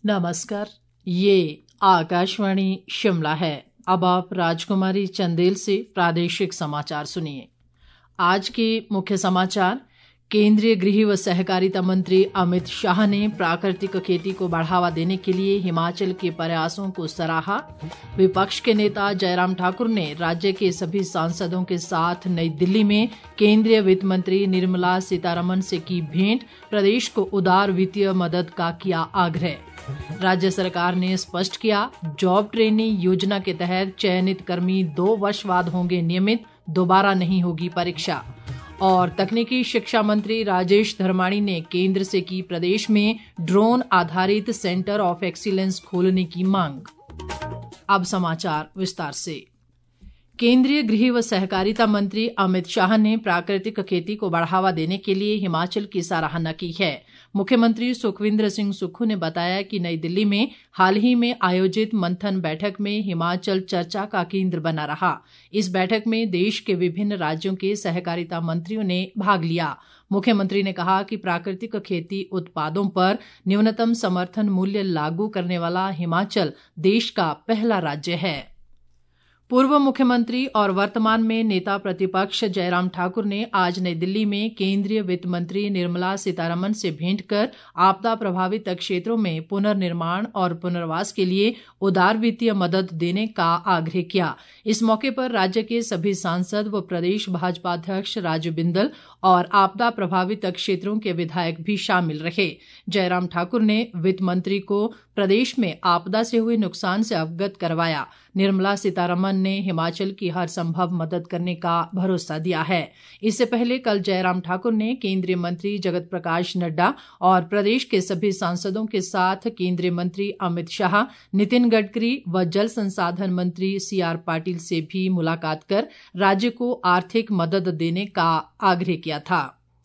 नमस्कार, ये आकाशवाणी शिमला है। अब आप राजकुमारी चंदेल से प्रादेशिक समाचार सुनिए। आज के मुख्य समाचार। केंद्रीय गृह व सहकारिता मंत्री अमित शाह ने प्राकृतिक खेती को बढ़ावा देने के लिए हिमाचल के प्रयासों को सराहा। विपक्ष के नेता जयराम ठाकुर ने राज्य के सभी सांसदों के साथ नई दिल्ली में केंद्रीय वित्त मंत्री निर्मला सीतारमण से की भेंट। प्रदेश को उदार वित्तीय मदद का किया आग्रह। राज्य सरकार ने स्पष्ट किया, जॉब ट्रेनिंग योजना के तहत चयनित कर्मी 2 वर्ष बाद होंगे नियमित, दोबारा नहीं होगी परीक्षा। और तकनीकी शिक्षा मंत्री राजेश धर्माणी ने केंद्र से की प्रदेश में ड्रोन आधारित सेंटर ऑफ एक्सीलेंस खोलने की मांग। अब समाचार विस्तार से। केंद्रीय गृह व सहकारिता मंत्री अमित शाह ने प्राकृतिक खेती को बढ़ावा देने के लिए हिमाचल की सराहना की है। मुख्यमंत्री सुखविंदर सिंह सुक्खू ने बताया कि नई दिल्ली में हाल ही में आयोजित मंथन बैठक में हिमाचल चर्चा का केंद्र बना रहा। इस बैठक में देश के विभिन्न राज्यों के सहकारिता मंत्रियों ने भाग लिया। मुख्यमंत्री ने कहा कि प्राकृतिक खेती उत्पादों पर न्यूनतम समर्थन मूल्य लागू करने वाला हिमाचल देश का पहला राज्य है। पूर्व मुख्यमंत्री और वर्तमान में नेता प्रतिपक्ष जयराम ठाकुर ने आज नई दिल्ली में केंद्रीय वित्त मंत्री निर्मला सीतारमण से भेंट कर आपदा प्रभावित क्षेत्रों में पुनर्निर्माण और पुनर्वास के लिए उदार वित्तीय मदद देने का आग्रह किया। इस मौके पर राज्य के सभी सांसद व प्रदेश भाजपा अध्यक्ष राजू बिंदल और आपदा प्रभावित क्षेत्रों के विधायक भी शामिल रहे। जयराम ठाकुर ने वित्त मंत्री को प्रदेश में आपदा से हुए नुकसान से अवगत करवाया। निर्मला सीतारमण ने हिमाचल की हर संभव मदद करने का भरोसा दिया है। इससे पहले कल जयराम ठाकुर ने केंद्रीय मंत्री जगत प्रकाश नड्डा और प्रदेश के सभी सांसदों के साथ केंद्रीय मंत्री अमित शाह, नितिन गडकरी व जल संसाधन मंत्री CR पाटिल से भी मुलाकात कर राज्य को आर्थिक मदद देने का आग्रह किया था।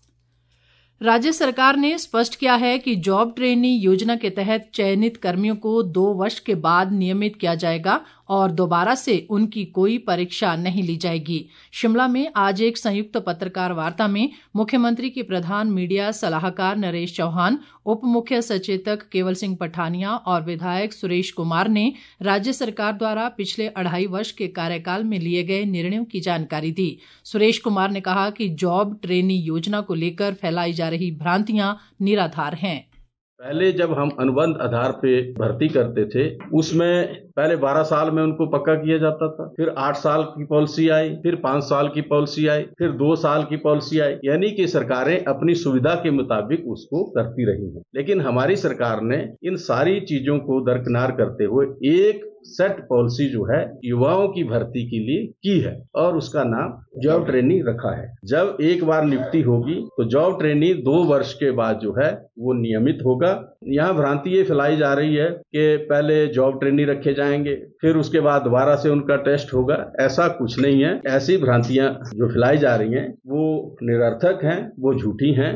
राज्य सरकार ने स्पष्ट किया है कि जॉब ट्रेनिंग योजना के तहत चयनित कर्मियों को 2 वर्ष के बाद नियमित किया जाएगा और दोबारा से उनकी कोई परीक्षा नहीं ली जाएगी। शिमला में आज एक संयुक्त पत्रकार वार्ता में मुख्यमंत्री के प्रधान मीडिया सलाहकार नरेश चौहान, उप मुख्य सचेतक केवल सिंह पठानिया और विधायक सुरेश कुमार ने राज्य सरकार द्वारा पिछले 2.5 वर्ष के कार्यकाल में लिए गए निर्णयों की जानकारी दी। सुरेश कुमार ने कहा कि जॉब ट्रेनिंग योजना को लेकर फैलाई जा रही भ्रांतियां निराधार हैं। पहले जब हम अनुबंध आधार पे भर्ती करते थे, उसमें पहले 12 साल में उनको पक्का किया जाता था, फिर 8 साल की पॉलिसी आई, फिर 5 साल की पॉलिसी आई, फिर 2 साल की पॉलिसी आई। यानी कि सरकारें अपनी सुविधा के मुताबिक उसको करती रही हैं। लेकिन हमारी सरकार ने इन सारी चीजों को दरकिनार करते हुए एक सेट पॉलिसी जो है युवाओं की भर्ती के लिए की है और उसका नाम जॉब ट्रेनिंग रखा है। जब एक बार नियुक्ति होगी तो जॉब ट्रेनिंग 2 वर्ष के बाद जो है वो नियमित होगा। यहाँ भ्रांति ये फैलाई जा रही है कि पहले जॉब ट्रेनिंग रखे जाएंगे, फिर उसके बाद दोबारा से उनका टेस्ट होगा। ऐसा कुछ नहीं है। ऐसी भ्रांतियां जो फैलाई जा रही हैं वो निरर्थक हैं, वो झूठी हैं।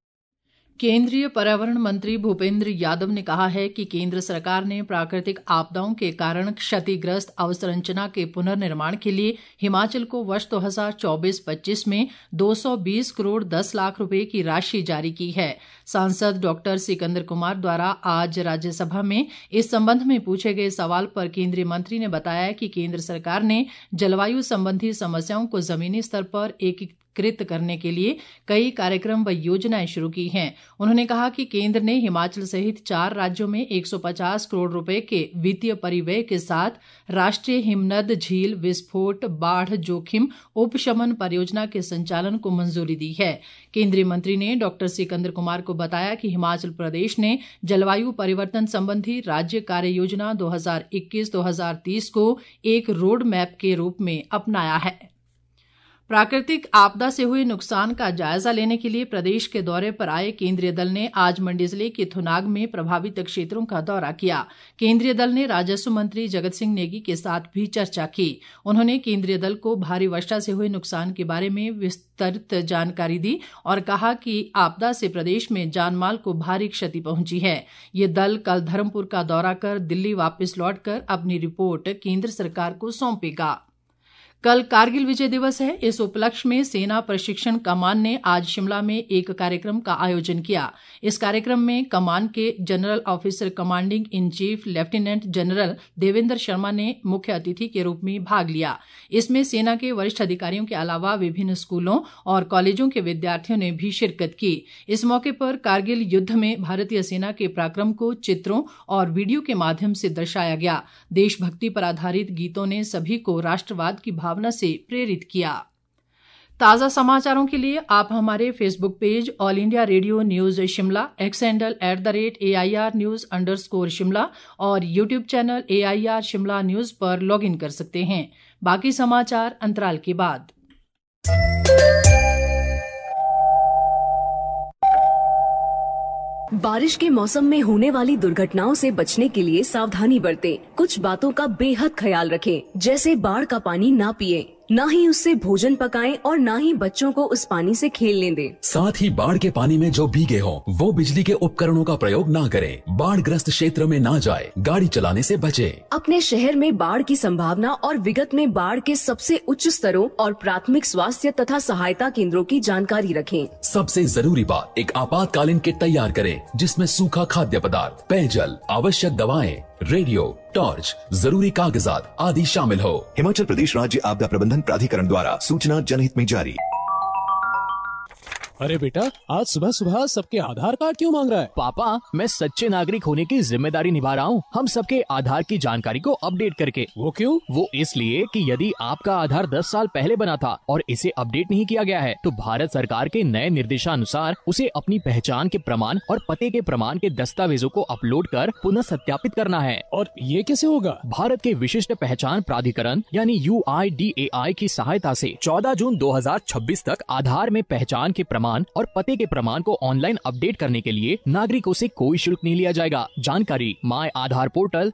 केंद्रीय पर्यावरण मंत्री भूपेंद्र यादव ने कहा है कि केंद्र सरकार ने प्राकृतिक आपदाओं के कारण क्षतिग्रस्त अवसंरचना के पुनर्निर्माण के लिए हिमाचल को वर्ष 2024-25 में 220 करोड़ 10 लाख रुपए की राशि जारी की है। सांसद डॉक्टर सिकंदर कुमार द्वारा आज राज्यसभा में इस संबंध में पूछे गए सवाल पर केंद्रीय मंत्री ने बताया कि केंद्र सरकार ने जलवायु संबंधी समस्याओं को जमीनी स्तर पर एकीकृत करने के लिए कई कार्यक्रम व योजनाएं शुरू की हैं। उन्होंने कहा कि केंद्र ने हिमाचल सहित 4 राज्यों में 150 करोड़ रुपए के वित्तीय परिव्यय के साथ राष्ट्रीय हिमनद झील विस्फोट बाढ़ जोखिम उपशमन परियोजना के संचालन को मंजूरी दी है। केंद्रीय मंत्री ने डॉक्टर सिकंदर कुमार को बताया कि हिमाचल प्रदेश ने जलवायु परिवर्तन संबंधी राज्य कार्य योजना 2021-2030 को एक रोड मैप के रूप में अपनाया है। प्राकृतिक आपदा से हुए नुकसान का जायजा लेने के लिए प्रदेश के दौरे पर आए केंद्रीय दल ने आज मंडी जिले के थुनाग में प्रभावित क्षेत्रों का दौरा किया। केंद्रीय दल ने राजस्व मंत्री जगत सिंह नेगी के साथ भी चर्चा की। उन्होंने केंद्रीय दल को भारी वर्षा से हुए नुकसान के बारे में विस्तृत जानकारी दी और कहा कि आपदा से प्रदेश में जानमाल को भारी क्षति पहुंची है। ये दल कल धर्मपुर का दौरा कर दिल्ली वापस लौटकर अपनी रिपोर्ट केंद्र सरकार को सौंपेगा। कल कारगिल विजय दिवस है। इस उपलक्ष्य में सेना प्रशिक्षण कमान ने आज शिमला में एक कार्यक्रम का आयोजन किया। इस कार्यक्रम में कमान के general officer commanding in chief lieutenant general Devendra Sharma ने मुख्य अतिथि के रूप में भाग लिया। इसमें सेना के वरिष्ठ अधिकारियों के अलावा विभिन्न स्कूलों और कॉलेजों के विद्यार्थियों ने भी शिरकत की। इस मौके पर कारगिल युद्ध में भारतीय सेना के पराक्रम को चित्रों और वीडियो के माध्यम से दर्शाया गया। देशभक्ति पर आधारित गीतों ने सभी को राष्ट्रवाद की भावना से प्रेरित किया। ताज़ा समाचारों के लिए आप हमारे Facebook page All India Radio News Shimla, X handle @AIR News_ Shimla और YouTube channel AIR Shimla news पर लॉगिन कर सकते हैं। बाकी समाचार अंतराल के बाद। बारिश के मौसम में होने वाली दुर्घटनाओं से बचने के लिए सावधानी बरतें। कुछ बातों का बेहद ख्याल रखें, जैसे बाढ़ का पानी ना पिएं, ना ही उससे भोजन पकाएं और ना ही बच्चों को उस पानी से खेलने दें। साथ ही बाढ़ के पानी में जो भीगे हों वो बिजली के उपकरणों का प्रयोग ना करें। बाढ़ ग्रस्त क्षेत्र में ना जाए, गाड़ी चलाने से बचें। अपने शहर में बाढ़ की संभावना और विगत में बाढ़ के सबसे उच्च स्तरों और प्राथमिक स्वास्थ्य तथा सहायता केंद्रों की जानकारी रखें। सबसे जरूरी बात, एक आपातकालीन किट तैयार करें जिसमें सूखा खाद्य पदार्थ, पेयजल, आवश्यक दवाएं, रेडियो, टॉर्च, जरूरी कागजात आदि शामिल हो। हिमाचल प्रदेश राज्य आपदा प्रबंधन प्राधिकरण द्वारा सूचना जनहित में जारी। अरे बेटा, आज सुबह सुबह सबके आधार कार्ड क्यों मांग रहा है? पापा, मैं सच्चे नागरिक होने की जिम्मेदारी निभा रहा हूँ, हम सबके आधार की जानकारी को अपडेट करके। वो क्यों? वो इसलिए कि यदि आपका आधार 10 साल पहले बना था और इसे अपडेट नहीं किया गया है तो भारत सरकार के नए निर्देशानुसार उसे अपनी पहचान के प्रमाण और पते के प्रमाण के दस्तावेजों को अपलोड कर पुनः सत्यापित करना है। और ये कैसे होगा? भारत के विशिष्ट पहचान प्राधिकरण यानी UIDAI की सहायता से 14 जून 2026 तक आधार में पहचान के प्रमाण और पते के प्रमाण को ऑनलाइन अपडेट करने के लिए नागरिकों से कोई शुल्क नहीं लिया जाएगा। जानकारी माय आधार पोर्टल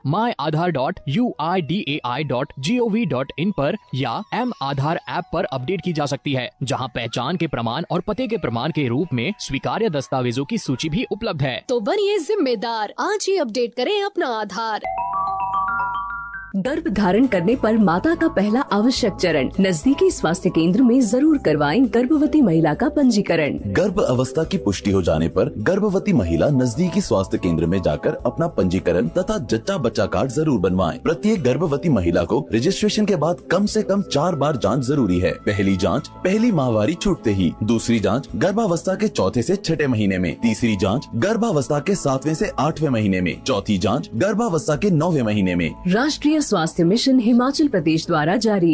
myaadhar.uidai.gov.in पर या M-आधार ऐप पर अपडेट की जा सकती है, जहां पहचान के प्रमाण और पते के प्रमाण के रूप में स्वीकार्य दस्तावेजों की सूची भी उपलब्ध है। तो बनिए जिम्मेदार, आज ही अपडेट करें अपना आधार। गर्भ धारण करने पर माता का पहला आवश्यक चरण, नजदीकी स्वास्थ्य केंद्र में जरूर करवाएं गर्भवती महिला का पंजीकरण। गर्भ अवस्था की पुष्टि हो जाने पर गर्भवती महिला नजदीकी स्वास्थ्य केंद्र में जाकर अपना पंजीकरण तथा जच्चा बच्चा कार्ड जरूर बनवाएं। प्रत्येक गर्भवती महिला को रजिस्ट्रेशन के बाद कम से कम 4 बार जांच जरूरी है। पहली जांच पहली माहवारी छूटते ही, दूसरी जांच गर्भावस्था के 4थे से 6ठे महीने में, तीसरी जांच गर्भावस्था के 7वें से 8वें महीने में, चौथी जांच गर्भावस्था के 9वें महीने में। राष्ट्रीय स्वास्थ्य मिशन हिमाचल प्रदेश द्वारा जारी।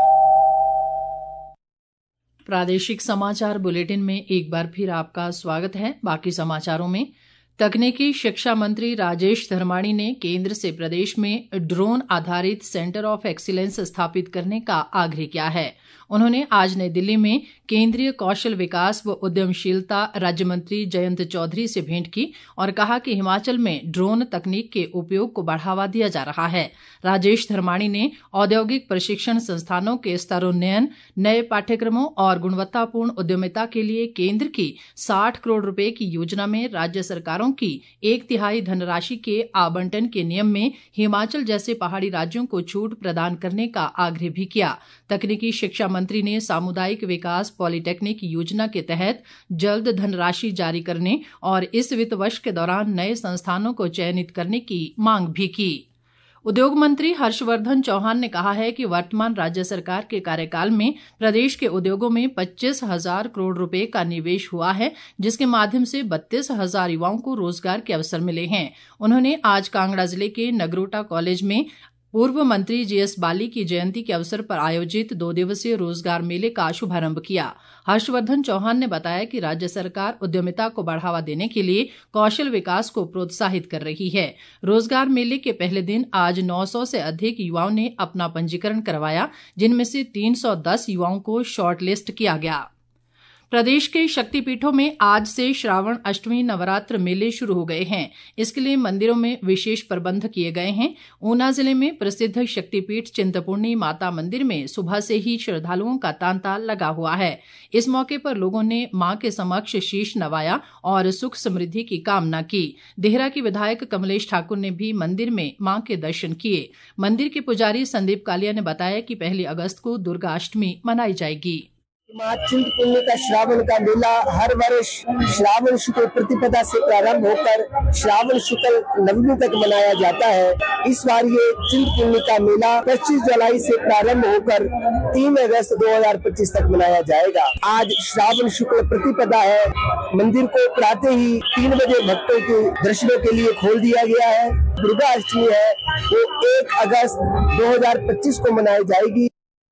प्रादेशिक समाचार बुलेटिन में एक बार फिर आपका स्वागत है। बाकी समाचारों में, तकनीकी शिक्षा मंत्री राजेश धर्माणी ने केंद्र से प्रदेश में ड्रोन आधारित सेंटर ऑफ एक्सीलेंस स्थापित करने का आग्रह किया है। उन्होंने आज नई दिल्ली में केंद्रीय कौशल विकास व उद्यमशीलता राज्य मंत्री जयंत चौधरी से भेंट की और कहा कि हिमाचल में ड्रोन तकनीक के उपयोग को बढ़ावा दिया जा रहा है। राजेश धर्माणी ने औद्योगिक प्रशिक्षण संस्थानों के स्तरोन्नयन, नए पाठ्यक्रमों और गुणवत्तापूर्ण उद्यमिता के लिए केंद्र की 60 करोड़ रुपए की योजना में राज्य सरकारों की 1/3 धनराशि के आवंटन के नियम में हिमाचल जैसे पहाड़ी राज्यों को छूट प्रदान करने का आग्रह भी किया। तकनीकी शिक्षा मंत्री ने सामुदायिक विकास पॉलिटेक्निक योजना के तहत जल्द धनराशि जारी करने और इस वित्त वर्ष के दौरान नए संस्थानों को चयनित करने की मांग भी की। उद्योग मंत्री हर्षवर्धन चौहान ने कहा है कि वर्तमान राज्य सरकार के कार्यकाल में प्रदेश के उद्योगों में 25,000 करोड़ रुपए का निवेश हुआ है, जिसके माध्यम से 32,000 युवाओं को रोजगार के अवसर मिले हैं। उन्होंने आज कांगड़ा जिले के नगरोटा कॉलेज में पूर्व मंत्री जीएस बाली की जयंती के अवसर पर आयोजित 2 दिवसीय रोजगार मेले का शुभारंभ किया। हर्षवर्धन चौहान ने बताया कि राज्य सरकार उद्यमिता को बढ़ावा देने के लिए कौशल विकास को प्रोत्साहित कर रही है। रोजगार मेले के पहले दिन आज 900 से अधिक युवाओं ने अपना पंजीकरण करवाया, जिनमें से 310 युवाओं को शॉर्टलिस्ट किया गया। प्रदेश के शक्तिपीठों में आज से श्रावण अष्टमी नवरात्र मेले शुरू हो गए हैं। इसके लिए मंदिरों में विशेष प्रबंध किए गए हैं। ऊना जिले में प्रसिद्ध शक्तिपीठ चिंतपूर्णी माता मंदिर में सुबह से ही श्रद्धालुओं का तांता लगा हुआ है। इस मौके पर लोगों ने मां के समक्ष शीश नवाया और सुख समृद्धि की कामना की। देहरा की विधायक कमलेश ठाकुर ने भी मंदिर में मां के दर्शन किए। मंदिर के पुजारी संदीप कालिया ने बताया कि 1 अगस्त को दुर्गा अष्टमी मनाई जाएगी। मां चिंतपूर्णी का श्रावण का मेला हर वर्ष श्रावण शुक्ल प्रतिपदा से प्रारंभ होकर श्रावण शुक्ल नवमी तक मनाया जाता है। इस बार ये चिंतपूर्णी का मेला 25 जुलाई से प्रारंभ होकर 3 अगस्त 2025 तक मनाया जाएगा। आज श्रावण शुक्ल प्रतिपदा है। मंदिर को प्रातः ही 3 बजे भक्तों के दर्शनों के लिए खोल दिया गया है। दुर्गा अष्टमी है वो 1 अगस्त 2025 को मनाई जाएगी।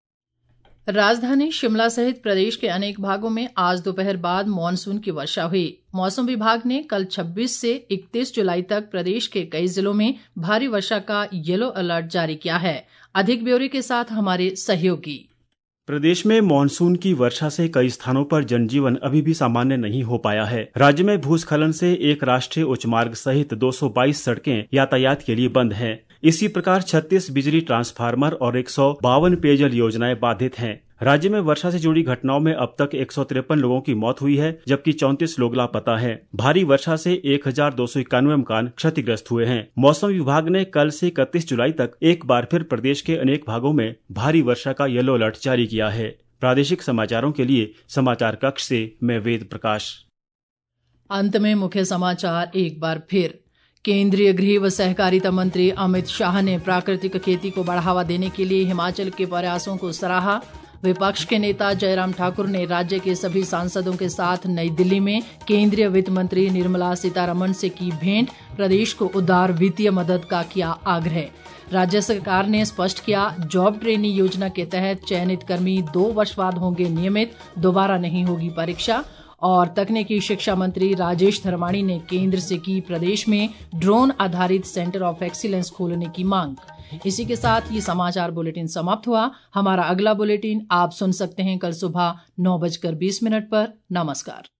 राजधानी शिमला सहित प्रदेश के अनेक भागों में आज दोपहर बाद मानसून की वर्षा हुई। मौसम विभाग ने कल 26 से 31 जुलाई तक प्रदेश के कई जिलों में भारी वर्षा का येलो अलर्ट जारी किया है। अधिक ब्यौरे के साथ हमारे सहयोगी। प्रदेश में मानसून की वर्षा से कई स्थानों पर जनजीवन अभी भी सामान्य नहीं हो पाया है। राज्य में भूस्खलन से एक राष्ट्रीय उच्च मार्ग सहित 222 सड़कें यातायात के लिए बंद हैं। इसी प्रकार 36 बिजली ट्रांसफार्मर और 152 पेयजल योजनाएं बाधित हैं। राज्य में वर्षा से जुड़ी घटनाओं में अब तक 153 लोगों की मौत हुई है, जबकि 34 लोग लापता हैं। भारी वर्षा से 1291 मकान क्षतिग्रस्त हुए हैं। मौसम विभाग ने कल से 31 जुलाई तक एक बार फिर प्रदेश के अनेक भागों में भारी वर्षा का येलो अलर्ट जारी किया है। प्रादेशिक समाचारों के लिए समाचार कक्ष से मैं वेद प्रकाश। अंत में मुख्य समाचार एक बार फिर। केंद्रीय गृह व सहकारिता मंत्री अमित शाह ने प्राकृतिक खेती को बढ़ावा देने के लिए हिमाचल के प्रयासों को सराहा। विपक्ष के नेता जयराम ठाकुर ने राज्य के सभी सांसदों के साथ नई दिल्ली में केंद्रीय वित्त मंत्री निर्मला सीतारमण से की भेंट। प्रदेश को उदार वित्तीय मदद का किया आग्रह। राज्य सरकार ने स्पष्ट किया, जॉब ट्रेनिंग योजना के तहत चयनित कर्मी 2 वर्ष बाद होंगे नियमित, दोबारा नहीं होगी परीक्षा। और तकनीकी शिक्षा मंत्री राजेश धर्माणी ने केंद्र से की प्रदेश में ड्रोन आधारित सेंटर ऑफ एक्सीलेंस खोलने की मांग। इसी के साथ ये समाचार बुलेटिन समाप्त हुआ। हमारा अगला बुलेटिन आप सुन सकते हैं कल सुबह 9:20 पर। नमस्कार।